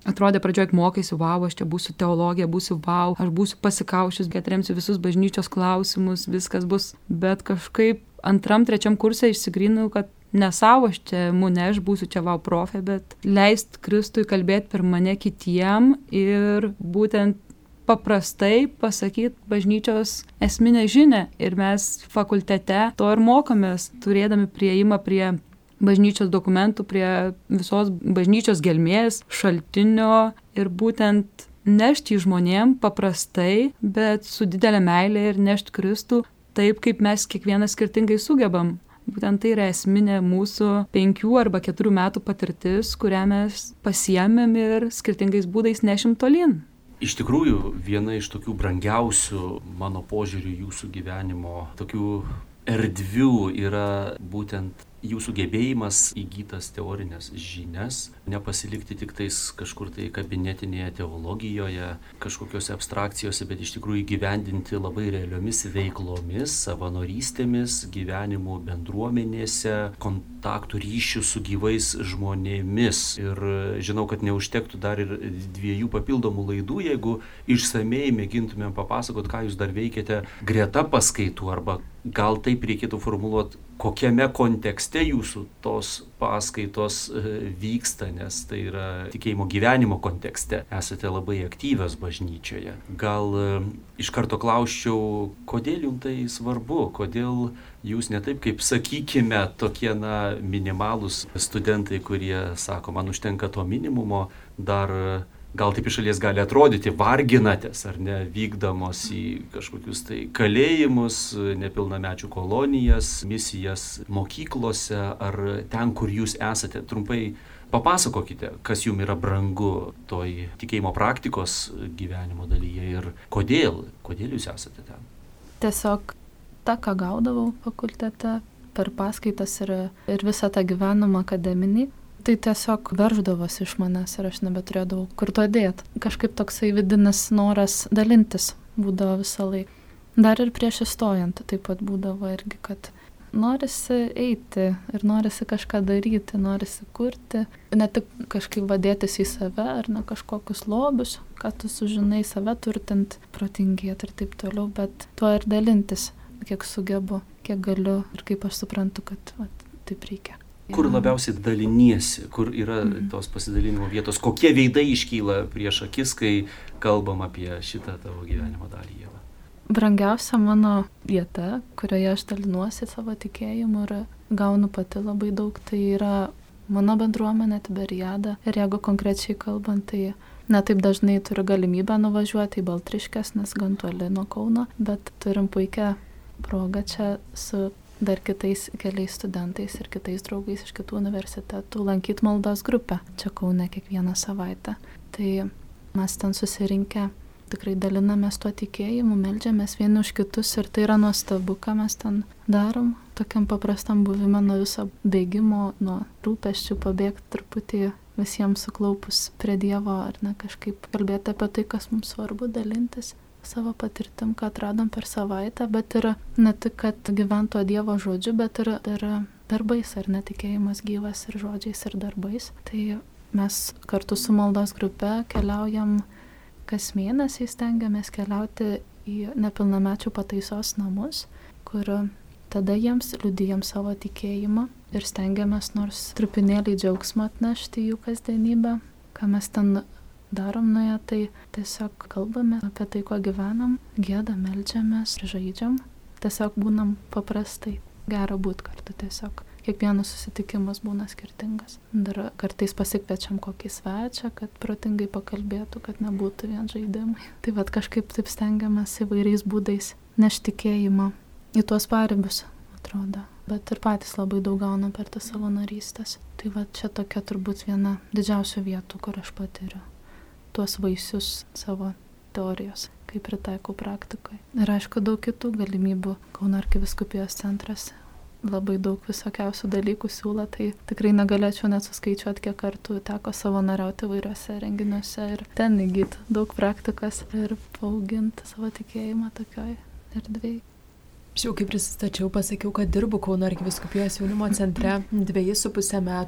Atrodė pradžioj, mokaisi, wow, aš čia būsiu teologija, būsiu wow, aš būsiu pasikaušius, atremsiu visus bažnyčios klausimus, viskas bus. Bet kažkaip antram, trečiam kursė išsigryninau, kad ne savo aš čia mune, aš būsiu čia wow profė, bet leist Kristui kalbėti per mane kitiem ir būtent paprastai pasakyti bažnyčios esminę žinią. Ir mes fakultete to ir mokomės, turėdami prieimą prie bažnyčios dokumentų, prie visos bažnyčios gelmės, šaltinio ir būtent nešti žmonėm paprastai, bet su didelė meilė ir nešti Kristų taip, kaip mes kiekvienas skirtingai sugebam. Būtent tai yra esminė mūsų penkių arba keturių metų patirtis, kurią mes pasiėmėm ir skirtingais būdais nešim tolyn. Iš tikrųjų, viena iš tokių brangiausių mano požiūrių jūsų gyvenimo, tokių erdvių yra būtent jūsų gebėjimas įgytas teorinės žinias, nepasilikti tik tais kažkur tai kabinetinėje teologijoje, kažkokiose abstrakcijose, bet iš tikrųjų įgyvendinti labai realiomis veiklomis, savanorystėmis, gyvenimu bendruomenėse, kontaktų ryšių su gyvais žmonėmis. Ir žinau, kad neužtektų dar ir dviejų papildomų laidų, jeigu išsamei mėgintumėm papasakot, ką jūs dar veikiate greta paskaitų, arba gal taip reikėtų formuluoti, kokiame kontekste jūsų tos paskaitos vyksta, nes tai yra tikėjimo gyvenimo kontekste. Esate labai aktyvios bažnyčioje. Gal iš karto klausčiau, kodėl jums tai svarbu, kodėl jūs ne taip kaip, sakykime, tokie na, minimalūs studentai, kurie sako, man užtenka to minimumo, dar gal taip iš šalies gali atrodyti, varginatės ar ne, vykdamos į kažkokius tai kalėjimus, nepilnamečių kolonijas, misijas mokyklose ar ten, kur jūs esate. Trumpai papasakokite, kas jums yra brangu toj tikėjimo praktikos gyvenimo dalyje ir kodėl, kodėl jūs esate ten. Tiesiog tą, ką gaudavau fakultete per paskaitas ir, ir visą tą gyvenimą akademinį, tai tiesiog verždavosi iš manęs ir aš nebeturėdavau kur to dėti. Kažkaip toksai vidinis noras dalintis būdavo visą laiką. Dar ir prieš įstojant taip pat būdavo irgi, kad norisi eiti ir norisi kažką daryti, norisi kurti. Ne tik kažkaip vadėtis į save ar ne kažkokius lobius, ką tu sužinai save turtint, protingėti ir taip toliau, bet tuo ir dalintis, kiek sugebu, kiek galiu ir kaip aš suprantu, kad va, taip reikia. Kur labiausiai daliniesi, kur yra mm. tos pasidalinimo vietos, kokie veidai iškyla prieš akis, kai kalbam apie šitą tavo gyvenimo dalį, Ieva? Brangiausia mano vieta, kurioje aš dalinuosi savo tikėjimu ir gaunu pati labai daug, tai yra mano bendruomenė Tiberiada. Ir jeigu konkrečiai kalbant, tai ne taip dažnai turiu galimybę nuvažiuoti į Baltriškes, nes gan toli nuo Kauno, bet turim puikią progą čia su dar kitais keliais studentais ir kitais draugais iš kitų universitetų lankyti maldos grupę čia Kaune kiekvieną savaitę. Tai mes ten susirinkę tikrai dalinamės tuo tikėjimu, meldžiamės vieni už kitus ir tai yra nuostabu, ką mes ten darom. Tokiam paprastam buvime nuo viso bėgimo, nuo rūpesčių pabėgti truputį visiems suklaupus prie Dievo ar ne kažkaip kalbėti apie tai, kas mums svarbu, dalintis savo patirtim, ką atradom per savaitę, bet ir ne tik, kad gyvento Dievo žodžiu, bet ir, ir darbais, ar netikėjimas gyvas ir žodžiais ir darbais. Tai mes kartu su maldos grupe keliaujam kas mėnesį, stengiamės keliauti į nepilnamečių pataisos namus, kur tada jiems liudijam savo tikėjimą ir stengiamės nors trupinėlį džiaugsmą atnešti jų kasdienybę, ką mes ten darom nuėję, tai tiesiog kalbame apie tai, ko gyvenam, giedam, meldžiamės, žaidžiam, tiesiog būnam paprastai. Gera būt kartu tiesiog. Kiekvienas susitikimas būna skirtingas. Dar kartais pasikviečiam kokį svečią, kad protingai pakalbėtų, kad nebūtų vien žaidimai. Tai vat kažkaip taip stengiamės įvairiais būdais nešti tikėjimą į tuos paribius, atrodo. Bet ir patys labai daug gaunam per tas savo narystės. Tai va čia tokia turbūt viena didžiausių vietų, kur aš patiriu tuos vaisius savo teorijos, kaip pritaikau praktikoje. Ir aišku, daug kitų galimybių. Kauno arkivyskupijos centras labai daug visokiausių dalykų siūlo, tai tikrai negalėčiau net suskaičiuoti, kiek kartų teko savanoriauti įvairiuose renginiuose ir ten įgyti daug praktikos ir paauginti savo tikėjimą tokioj erdvėj. Aš jau kaip prisistačiau, pasakiau, kad dirbu Kauno arkivyskupijos jaunimo centre dviejus su pusę metų.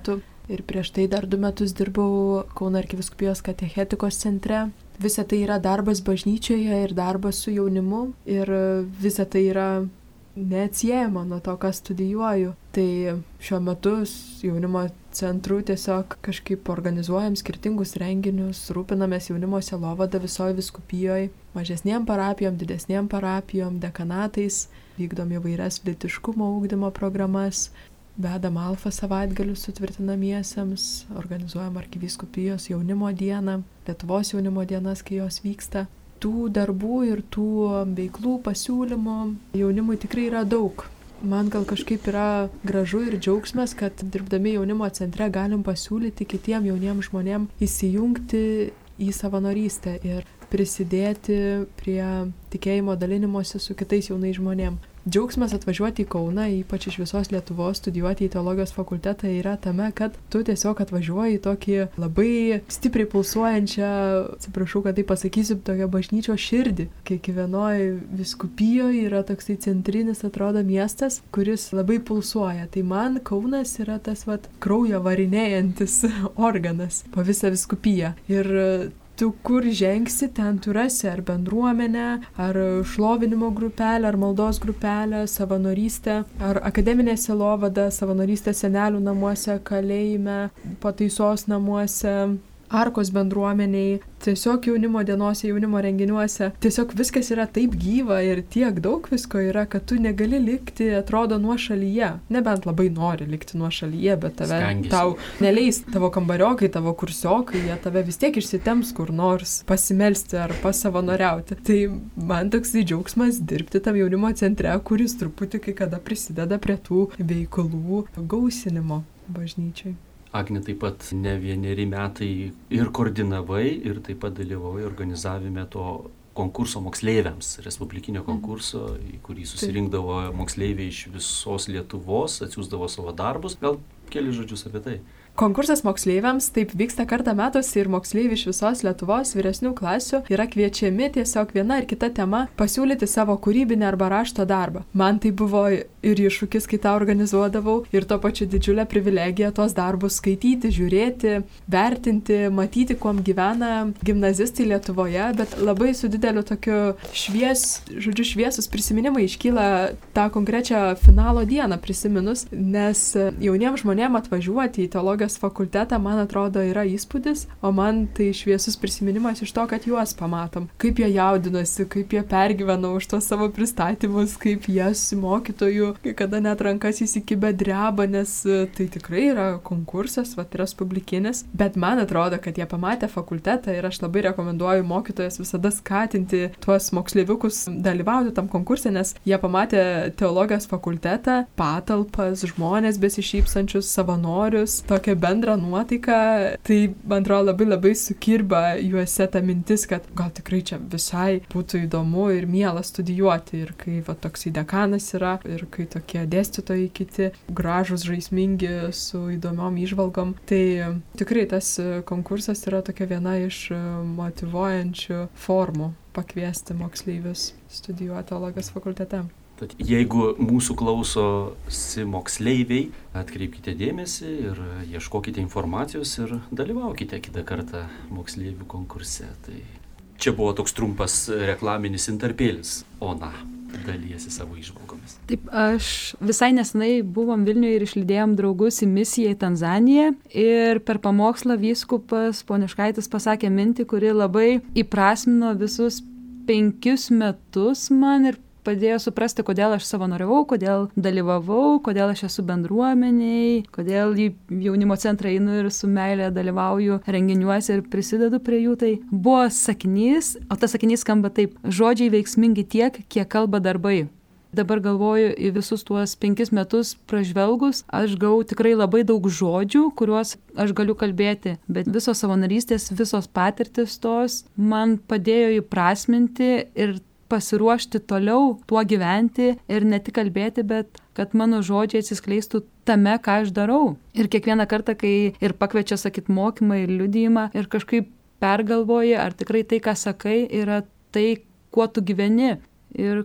ir prieš tai dar du metus dirbau Kauno arkivyskupijos katechetikos centre. Visa tai yra darbas bažnyčioje ir darbas su jaunimu ir visa tai yra neatsiejama nuo to, ką studijuoju. Tai šiuo metu jaunimo centru tiesiog kažkaip organizuojam skirtingus renginius, rūpinamės jaunimo sielovada visoje vyskupijoje, mažesniem parapijom, didesniem parapijom, dekanatais, vykdom įvairias lytiškumo ugdymo programas, vedam alfa savaitgalius sutvirtinamiesiems, organizuojam arkivyskupijos jaunimo dieną, Lietuvos jaunimo dienas, kai jos vyksta. Tų darbų ir tų veiklų pasiūlymų jaunimui tikrai yra daug. Man gal kažkaip yra gražu ir džiaugsmas, kad dirbdami jaunimo centre galim pasiūlyti kitiem jauniem žmonėm įsijungti į savanorystę ir prisidėti prie tikėjimo dalinimosi su kitais jaunais žmonėm. Džiaugsmas atvažiuoti į Kauną, ypač iš visos Lietuvos, studijuoti į teologijos fakultetą yra tame, kad tu tiesiog atvažiuoji į tokį labai stipriai pulsuojančią, atsiprašau, kad tai pasakysiu, tokią bažnyčios širdį. Kiekvienoje vyskupijoje yra toksai centrinis, atrodo, miestas, kuris labai pulsuoja. Tai man Kaunas yra tas vat kraujo varinėjantis organas po visą vyskupiją. Ir tu kur žengsi, ten tu rasi ar bendruomenę, ar šlovinimo grupelę, ar maldos grupelę, savanorystę, ar akademinę sielovadą, savanorystę senelių namuose, kalėjime, pataisos namuose, Arkos bendruomeniai, tiesiog jaunimo dienose, jaunimo renginiuose. Tiesiog viskas yra taip gyva ir tiek daug visko yra, kad tu negali likti, atrodo, nuošalyje. Nebent labai nori likti nuošalyje, bet tave, Skangisi. tau neleis tavo kambariokai, tavo kursiokai, jie tave vis tiek išsitemps kur nors pasimelsti ar pasavanoriauti. Tai man toks džiaugsmas dirbti tam jaunimo centre, kuris truputį kai kada prisideda prie tų veiklų gausinimo bažnyčiai. Agnė taip pat ne vieneri metai ir koordinavai, ir taip pat dalyvavai organizavime to konkurso moksleiviams, respublikinio konkurso, į kurį susirinkdavo moksleiviai iš visos Lietuvos, atsiųsdavo savo darbus. Gal keli žodžius apie tai? Konkursas moksleiviams taip vyksta kartą metuose ir moksleiviai iš visos Lietuvos vyresnių klasių yra kviečiami tiesiog viena ar kita tema pasiūlyti savo kūrybinę arba rašto darbą. Man tai buvo ir iššūkis, kai tą organizuodavau, ir to pačiu didžiulė privilegija tos darbus skaityti, žiūrėti, vertinti, matyti, kuom gyvena gimnazistai Lietuvoje, bet labai su dideliu tokiu švies, žodžiu, šviesus prisiminimai iškyla tą konkrečią finalo dieną prisiminus, nes jauniems žmonėms atvažiuoti į teologijos fakultetą, man atrodo, yra įspūdis, o man tai šviesus prisiminimas iš to, kad juos pamatom. Kaip jie jaudinosi, kaip jie pergyveno už tos savo pristatymus, kaip jie su mokytoju, kai kada net rankas įsikibę dreba, nes tai tikrai yra konkursas, vat, respublikinis, bet man atrodo, kad jie pamatė fakultetą ir aš labai rekomenduoju mokytojas visada skatinti tuos moksleiviukus dalyvauti tam konkurse, nes jie pamatė teologijos fakultetą, patalpas, žmonės besišypsančius, savanorius, tokią bendrą nuotaiką, tai man atrodo labai labai sukirba juose ta mintis, kad gal tikrai čia visai būtų įdomu ir miela studijuoti. Ir kai va, toksai dekanas yra, ir kai tokie dėstytojai kiti, gražus, žaismingi, su įdomiom įžvalgom, tai tikrai tas konkursas yra tokia viena iš motyvuojančių formų pakviesti moksleivius studijuoti teologijos fakultete. Tad jeigu mūsų klausosi moksleiviai, atkreipkite dėmesį ir ieškokite informacijos ir dalyvaukite kitą kartą moksleivių konkurse. Tai čia buvo toks trumpas reklaminis intarpėlis. Ona dalyjasi savo įžvalgomis. Taip, aš visai nesenai buvom Vilniuje ir išlydėjom draugus į misiją į Tanzaniją ir per pamokslą vyskupas Poniškaitis pasakė mintį, kuri labai įprasmino visus penkius metus man ir padėjo suprasti, kodėl aš savanoriavau, kodėl dalyvavau, kodėl aš esu bendruomeniai, kodėl į jaunimo centrą einu ir su meilė dalyvauju renginiuose ir prisidedu prie jų. Tai buvo sakinys, o tas sakinys skamba taip: žodžiai veiksmingi tiek, kiek kalba darbai. Dabar galvoju, į visus tuos penkis metus pražvelgus, aš gavau tikrai labai daug žodžių, kuriuos aš galiu kalbėti, bet visos savanorystės, visos patirtis tos man padėjo įprasminti ir pasiruošti toliau tuo gyventi ir ne tik kalbėti, bet kad mano žodžiai atsiskleistų tame, ką aš darau. Ir kiekvieną kartą, kai ir pakviečia sakyt mokymą ir liudijimą ir kažkaip pergalvoji, ar tikrai tai, ką sakai, yra tai, kuo tu gyveni. Ir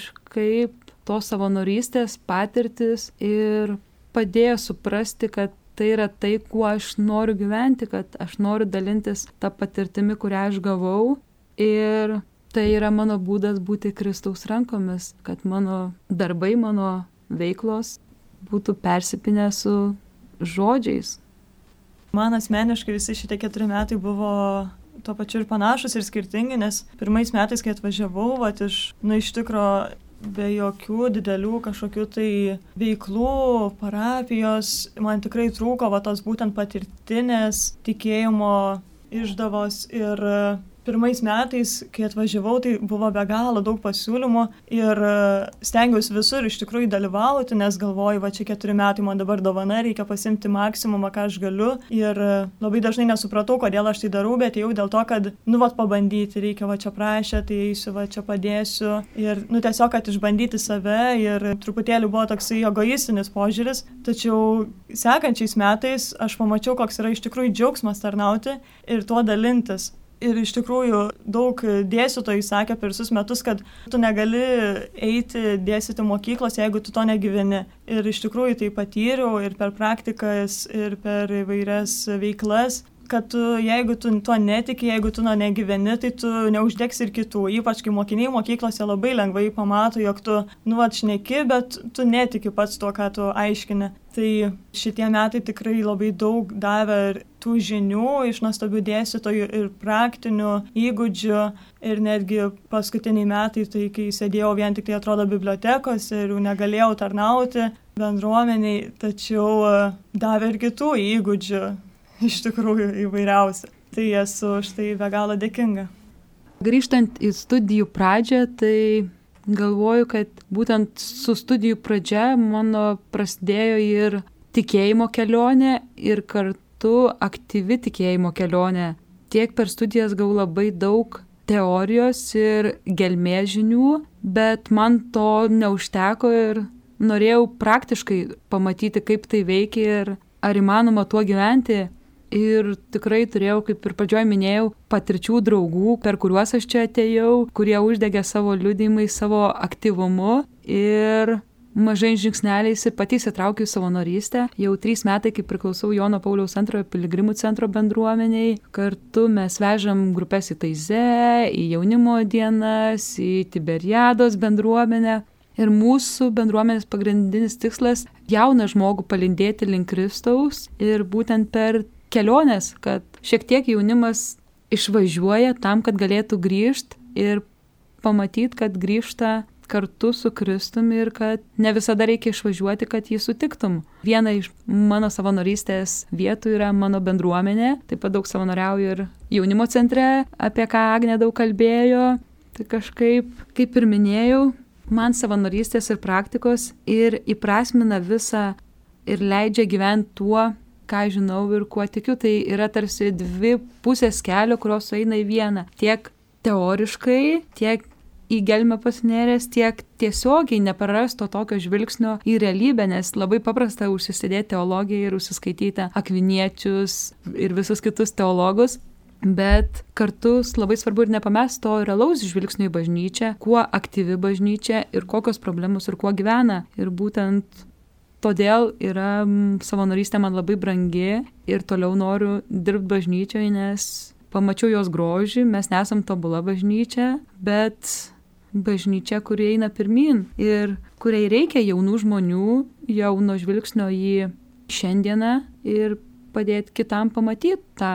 kažkaip tos savanorystės patirtis ir padėjo suprasti, kad tai yra tai, kuo aš noriu gyventi, kad aš noriu dalintis tą patirtimi, kurią aš gavau. Ir tai yra mano būdas būti Kristaus rankomis, kad mano darbai, mano veiklos būtų persipinę su žodžiais. Man asmeniškai visi šitie keturi metai buvo tuo pačiu ir panašus ir skirtingi, nes pirmais metais, kai atvažiavau, vat, iš, nu, iš tikro be jokių didelių kažkokių tai veiklų, parapijos, man tikrai trūko va, tos būtent patirtinės tikėjimo išdavos. Ir pirmais metais, kai atvažiavau, tai buvo be galo daug pasiūlymų ir stengiausi visur iš tikrųjų dalyvauti, nes galvoju, va čia keturi metai man dabar dovana, reikia pasimti maksimumą, ką aš galiu. Ir labai dažnai nesupratau, kodėl aš tai darau, bet jau dėl to, kad, nu, vat pabandyti, reikia va čia prašę, tai eisiu, va čia padėsiu. Ir, nu, tiesiog, kad išbandyti save ir truputėlį buvo toksai egoistinis požiūris. Tačiau sekančiais metais aš pamačiau, koks yra iš tikrųjų džiaugsmas tarnauti ir tuo dalintis. Ir iš tikrųjų daug dėstytojų sakė per visus metus, kad tu negali eiti dėstyti mokyklos, jeigu tu to negyveni. Ir iš tikrųjų tai patyriau ir per praktikas, ir per įvairias veiklas, kad tu, jeigu tu to netiki, jeigu tu to negyveni, tai tu neuždegsi ir kitų. Ypač kai mokiniai mokyklose labai lengvai pamato, jog tu, nu, atšneki, bet tu netiki pats tuo, ką tu aiškini. Tai šitie metai tikrai labai daug davė tų žinių iš nuostabių dėstytojų ir praktinių įgūdžių. Ir netgi paskutiniai metai, tai kai sėdėjau vien tik tai atrodo bibliotekose ir negalėjau tarnauti bendruomeniai, tačiau davė ir kitų įgūdžių, iš tikrųjų įvairiausių. Tai esu už tai be galo dėkinga. Grįžtant į studijų pradžią, tai galvoju, kad būtent su studijų pradžia mano prasidėjo ir tikėjimo kelionė ir kartu aktyvi tikėjimo kelionė. Tiek per studijas gavau labai daug teorijos ir gelmės žinių, bet man to neužteko ir norėjau praktiškai pamatyti, kaip tai veikia ir ar įmanoma tuo gyventi. Ir tikrai turėjau, kaip ir pradžioj minėjau, patirčių draugų, per kuriuos aš čia atėjau, kurie uždegė savo liudijimai, savo aktyvumu ir mažai žingsneliais ir pati įsitraukiau į savanorystę. Jau trys metai, kai priklausau Jono Pauliaus antrojo piligrimų centro bendruomeniai. Kartu mes vežam grupes į Taizė, į jaunimo dienas, į Tiberiados bendruomenę. Ir mūsų bendruomenės pagrindinis tikslas – jauną žmogų palindėti link Kristaus ir būtent per kelionės, kad šiek tiek jaunimas išvažiuoja tam, kad galėtų grįžti ir pamatyti, kad grįžta kartu su Kristumi ir kad ne visada reikia išvažiuoti, kad jį sutiktum. Viena iš mano savanorystės vietų yra mano bendruomenė, taip pat daug savanoriauju ir jaunimo centre, apie ką Agnė daug kalbėjo. Tai kažkaip, kaip ir minėjau, man savanorystės ir praktikos ir įprasmina visą ir leidžia gyventi tuo, ką žinau ir kuo tikiu. Tai yra tarsi dvi pusės kelio, kurios eina į vieną. Tiek teoriškai, tiek į gelmę pasinėręs, tiek tiesiogiai neprarasto tokio žvilgsnio į realybę, nes labai paprasta užsisėdėti teologiją ir užsiskaityti akviniečius ir visus kitus teologus. Bet kartu labai svarbu ir nepamest to realaus žvilgsnio į bažnyčią, kuo aktyvi bažnyčia ir kokios problemos ir kuo gyvena. Ir būtent todėl yra savanorystė man labai brangi ir toliau noriu dirbti bažnyčioje, nes pamačiau jos grožį, mes nesam tobula bažnyčia, bet bažnyčia, kuri eina pirmin ir kuriai reikia jaunų žmonių, jauno žvilgsnio į šiandieną ir padėti kitam pamatyti tą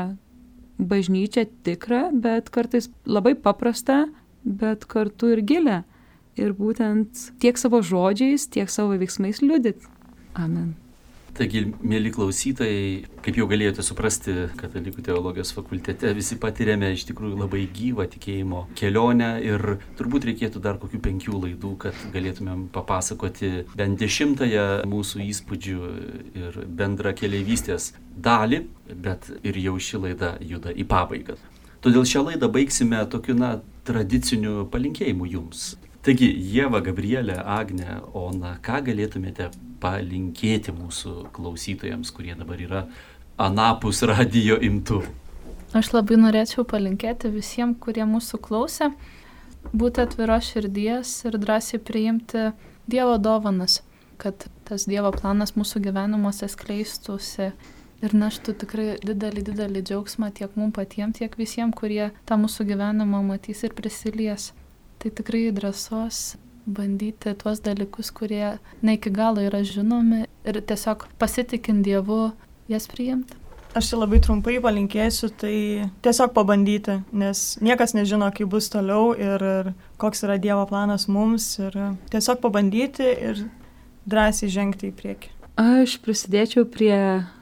bažnyčią tikrą, bet kartais labai paprastą, bet kartu ir gilę. Ir būtent tiek savo žodžiais, tiek savo veiksmais liudyti. Amen. Taigi, mėly klausytojai, kaip jau galėjote suprasti, Katalikų teologijos fakultete visi patiriame iš tikrųjų labai gyvą tikėjimo kelionę ir turbūt reikėtų dar kokių penkių laidų, kad galėtumėm papasakoti bent dešimtąją mūsų įspūdžių ir bendrą keleivystės dalį, bet ir jau ši laida juda į pabaigą. Todėl šią laidą baigsime tokiu, na, tradiciniu palinkėjimu jums. Taigi, Ieva, Gabrielė, Agnė, Ona, ką galėtumėte palinkėti mūsų klausytojams, kurie dabar yra anapus radijo imtuvų? Aš labai norėčiau palinkėti visiems, kurie mūsų klausė, būti atviros širdies ir drąsiai priimti Dievo dovanas. kad tas Dievo planas mūsų gyvenimuose skleistųsi ir neštų tikrai didelį, didelį džiaugsmą tiek mums patiems, tiek visiems, kurie tą mūsų gyvenimą matys ir prisilies. Tai tikrai drąsos bandyti tuos dalykus, kurie ne iki galo yra žinomi ir tiesiog pasitikint Dievu jas priimti. Aš čia labai trumpai palinkėsiu, tai tiesiog pabandyti, nes niekas nežino, kaip bus toliau ir, ir koks yra Dievo planas mums ir tiesiog pabandyti ir drąsiai žengti į priekį. Aš prisidėčiau prie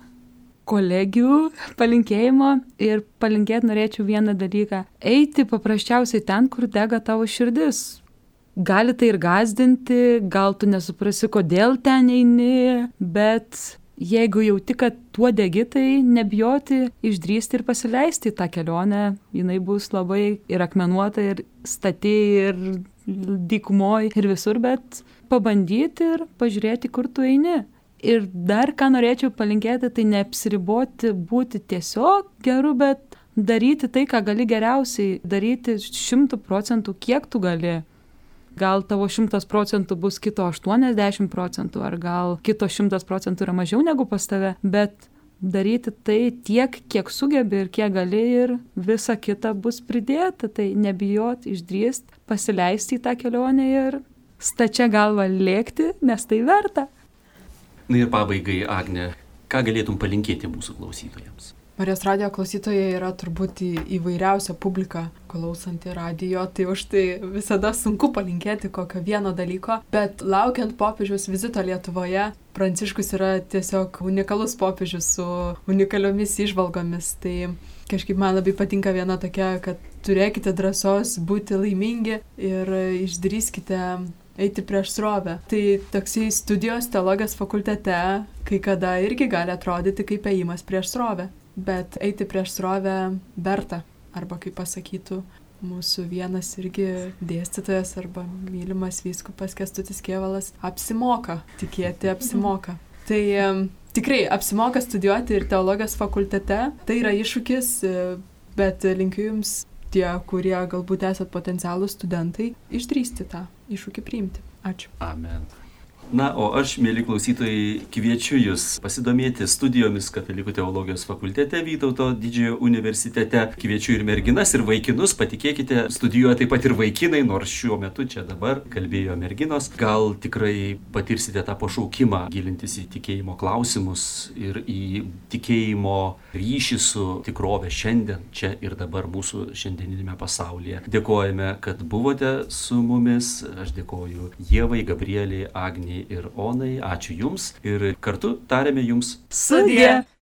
kolegių palinkėjimo ir palinkėti norėčiau vieną dalyką. Eiti paprasčiausiai ten, kur dega tavo širdis. Gali tai ir gąsdinti, gal tu nesuprasi, kodėl ten eini, bet jeigu jauti, kad tuo degi, tai nebijoti, išdrįsti ir pasileisti į tą kelionę. Jinai bus labai ir akmenuota, ir stati, ir dykumoj, ir visur, bet pabandyti ir pažiūrėti, kur tu eini. Ir dar ką norėčiau palinkėti, tai neapsiriboti būti tiesiog geru, bet daryti tai, ką gali geriausiai, daryti šimtų procentų, kiek tu gali. Gal tavo šimtas procentų bus kito aštuoniasdešimt procentų, ar gal kito šimtas procentų yra mažiau negu pas tave, bet daryti tai tiek, kiek sugebi ir kiek gali ir visa kita bus pridėta, tai nebijot, išdrįst, pasileisti į tą kelionę ir stačia galva lėkti, nes tai verta. Na ir pabaigai, Agne, ką galėtum palinkėti mūsų klausytojams? Marijos radijo klausytojai yra turbūt į, įvairiausia publika klausanti radijo, tai už tai visada sunku palinkėti kokio vieno dalyko, bet laukiant popiežiaus vizito Lietuvoje, Pranciškus yra tiesiog unikalus popiežius su unikaliomis įžvalgomis, tai kažkaip man labai patinka viena tokia, kad turėkite drąsos būti laimingi ir išdrįskite eiti prieš srovę. Tai toksai studijos teologijos fakultete kai kada irgi gali atrodyti kaip ėjimas prieš srovę. Bet eiti prieš srovę verta, arba kaip pasakytų mūsų vienas irgi dėstytojas arba mylimas vyskupas Kęstutis Kėvalas, apsimoka, tikėti apsimoka. Tai um, tikrai apsimoka studijuoti ir teologijos fakultete, tai yra iššūkis, bet linkiu jums tie, kurie galbūt esat potencialūs studentai, išdrįsti tą iššūkį priimti. Ačiū. Amen. Na, o aš, mėly klausytojai, kviečiu Jūs pasidomėti studijomis Katalikų teologijos fakultete Vytauto didžiojo universitete. Kviečiu ir merginas, ir vaikinus, patikėkite, studijuoja taip pat ir vaikinai, nors šiuo metu čia dabar kalbėjo merginos. Gal tikrai patirsite tą pašaukimą gilintis į tikėjimo klausimus ir į tikėjimo ryšį su tikrove šiandien, čia ir dabar mūsų šiandieninėme pasaulyje. Dėkojame, kad buvote su mumis. Aš dėkoju Ievai, Gabrieliai, Agnei ir Onai. Ačiū Jums ir kartu tariame Jums sudie.